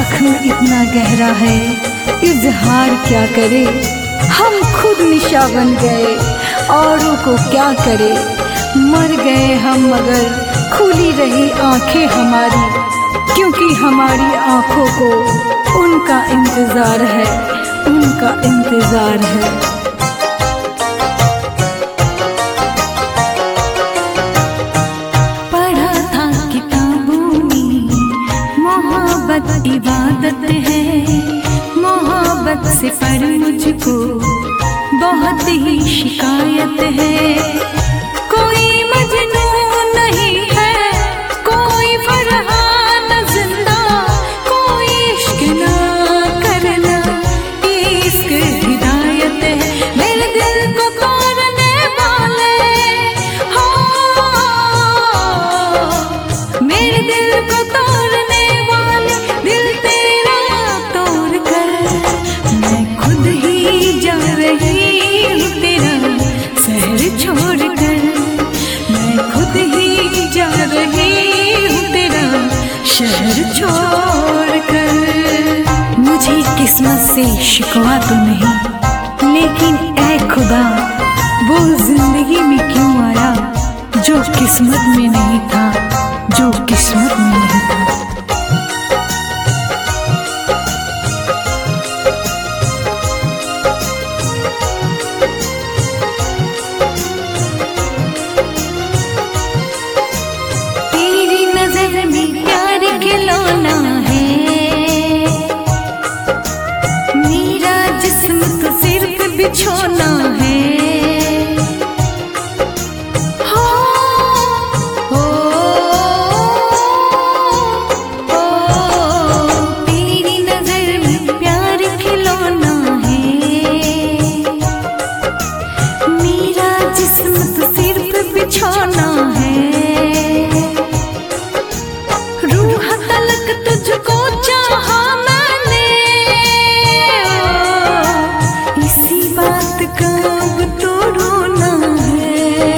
जख्म इतना गहरा है, इजहार क्या करे। हम खुद निशा बन गए, औरों को क्या करे। मर गए हम मगर खुली रही आंखें हमारी, क्योंकि हमारी आंखों को उनका इंतजार है, उनका इंतजार है। पढ़ा था किताबों में मोहब्बत इबादत है, मोहब्बत से पर मुझको बहुत ही शिकायत है। कोई मजनू नहीं है, कोई फरहान जिंदा, कोई इश्क ना करना, इश्क हिदायत है। मेरे दिल को तोड़ने वाले हो, मेरे दिल को तोड़ने वाले, दिल तेरा तोड़ कर मैं खुद ही जा रही हूँ तेरा शहर छोड़ कर। मैं खुद ही जा रही हूँ तेरा शहर छोड़ कर। मुझे किस्मत से शिकवा तो नहीं, लेकिन ऐ खुदा वो जिंदगी में क्यों आया जो किस्मत में नहीं था, जो किस्मत में नहीं था। तेरी नजर में प्यार खिलौना है, मेरा जिस्म तो सिर्फ बिछोना है। हो, हो, हो, तेरी नजर में प्यार खिलौना है, मेरा जिस्म तो सिर्फ बिछोना है। रूह तलक तुझको चाहा मैंने, इसी बात का अब तो रोना है।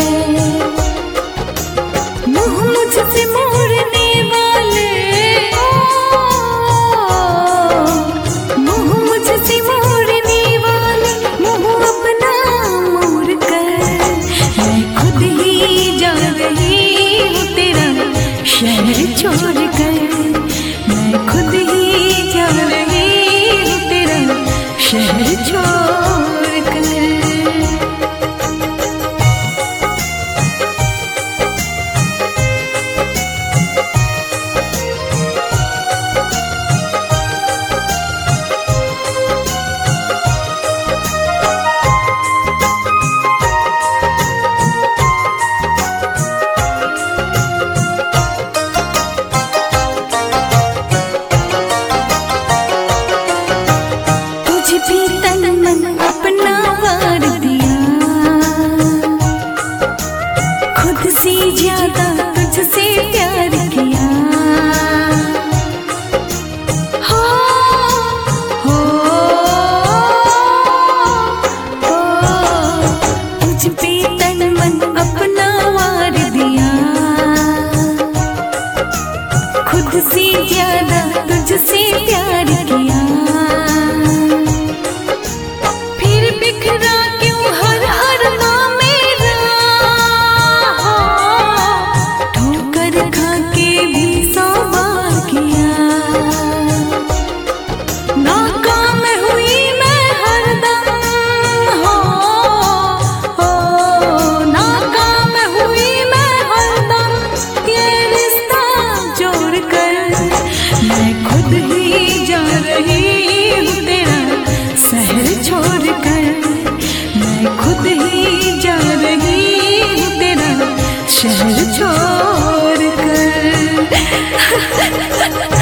मुँह मुझसे मोड़ने वाले, मुँह मुझसे मोड़ने वाले, मुँह अपना मोड़ कर मैं खुद ही जा रही हूँ तेरा शहर छोड़ कर। मैं खुद ही जा रही हूँ तेरा शहर छोड़ कर। तुझ भी तन मन अपना वार दिया, खुद से ज्यादा तुझसे प्यार किया। हो, हो, हो, तुझ पे तन मन अपना वार दिया, खुद से ज्यादा तुझसे प्यार किया। फिर बिखरा क्यों हर अरमा मेरा, ठोकर खा के भी 100 बार किया। नाकाम हुई मैं हरदम, हो, नाकाम हुई मैं हरदम, ये रिश्ता जोड़ कर मैं खुद ही जा रही हूँ तेरा शहर छोड़ कर। मैं खुद ही जा रही हूँ तेरा शहर छोड़ कर।